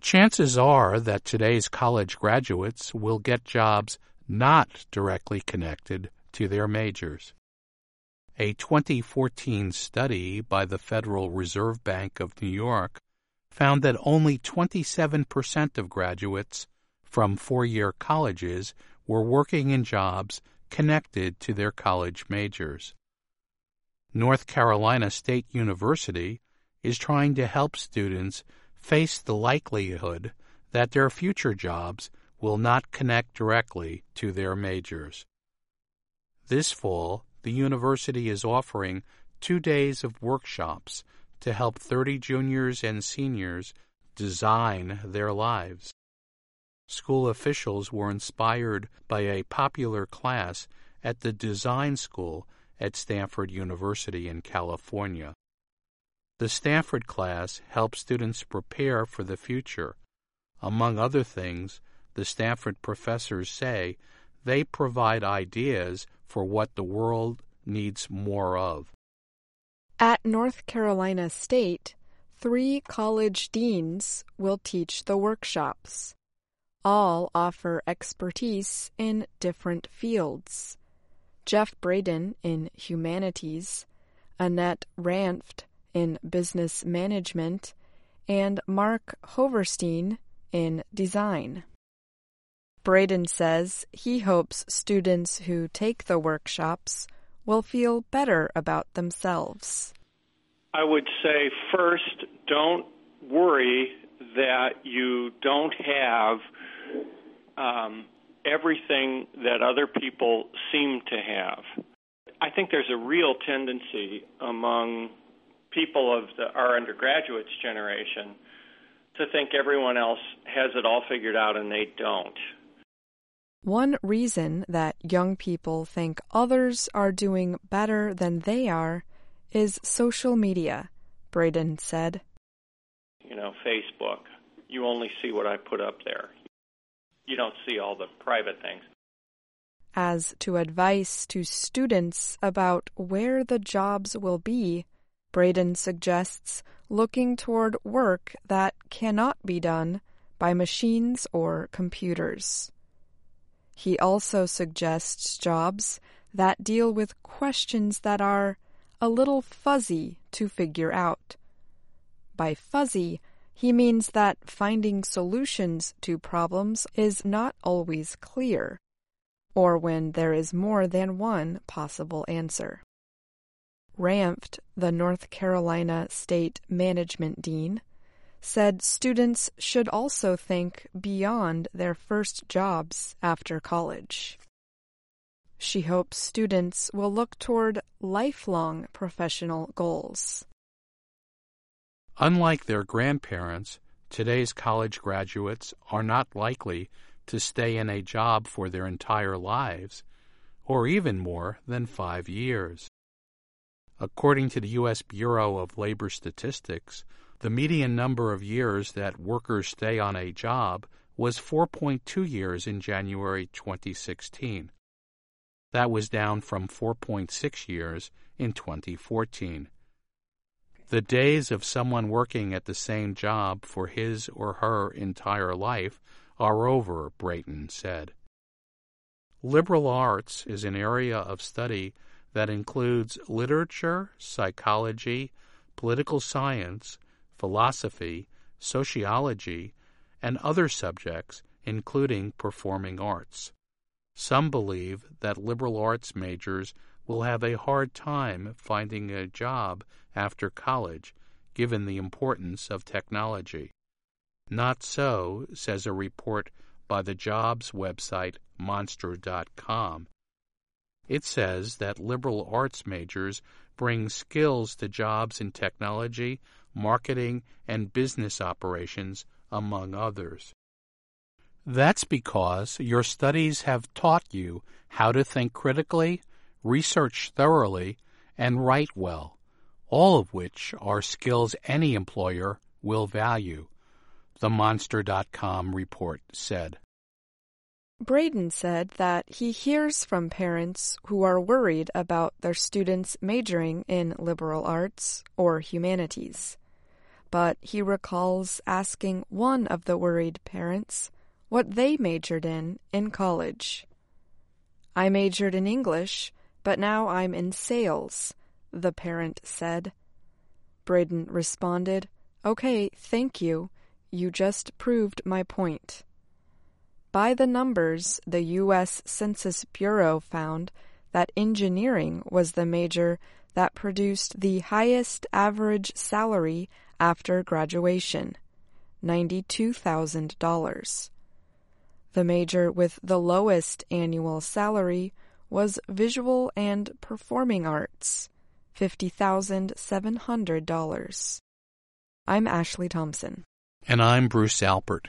Chances are that today's college graduates will get jobs not directly connected to their majors. A 2014 study by the Federal Reserve Bank of New York found that only 27% of graduates from four-year colleges were working in jobs connected to their college majors. North Carolina State University is trying to help students face the likelihood that their future jobs will not connect directly to their majors. This fall, the university is offering 2 days of workshops to help 30 juniors and seniors design their lives. School officials were inspired by a popular class at the design school at Stanford University in California. The Stanford class helps students prepare for the future. Among other things, the Stanford professors say they provide ideas for what the world needs more of. At North Carolina State, 3 college deans will teach the workshops. All offer expertise in different fields. Jeff Braden in humanities, Annette Ranft in business management, and Mark Hoverstein in design. Braden says he hopes students who take the workshops will feel better about themselves. I would say first, don't worry that you don't have everything that other people seem to have. I think there's a real tendency among people of our undergraduates generation to think everyone else has it all figured out and they don't. One reason that young people think others are doing better than they are is social media, Braden said. Facebook, you only see what I put up there. You don't see all the private things. As to advice to students about where the jobs will be, Braden suggests looking toward work that cannot be done by machines or computers. He also suggests jobs that deal with questions that are a little fuzzy to figure out. By fuzzy, he means that finding solutions to problems is not always clear, or when there is more than one possible answer. Ranft, the North Carolina State Management Dean, said students should also think beyond their first jobs after college. She hopes students will look toward lifelong professional goals. Unlike their grandparents, today's college graduates are not likely to stay in a job for their entire lives, or even more than 5 years. According to the U.S. Bureau of Labor Statistics, the median number of years that workers stay on a job was 4.2 years in January 2016. That was down from 4.6 years in 2014. The days of someone working at the same job for his or her entire life are over, Brayton said. Liberal arts is an area of study that includes literature, psychology, political science, philosophy, sociology, and other subjects, including performing arts. Some believe that liberal arts majors will have a hard time finding a job after college, given the importance of technology. Not so, says a report by the jobs website Monster.com. It says that liberal arts majors bring skills to jobs in technology, marketing, and business operations, among others. That's because your studies have taught you how to think critically, research thoroughly, and write well, all of which are skills any employer will value, the Monster.com report said. Braden said that he hears from parents who are worried about their students majoring in liberal arts or humanities. but he recalls asking one of the worried parents what they majored in college. "I majored in English, but now I'm in sales," the parent said. Braden responded, "Okay, thank you. You just proved my point." By the numbers, the U.S. Census Bureau found that engineering was the major that produced the highest average salary after graduation, $92,000. The major with the lowest annual salary was Visual and Performing Arts, $50,700. I'm Ashley Thompson. And I'm Bruce Alpert.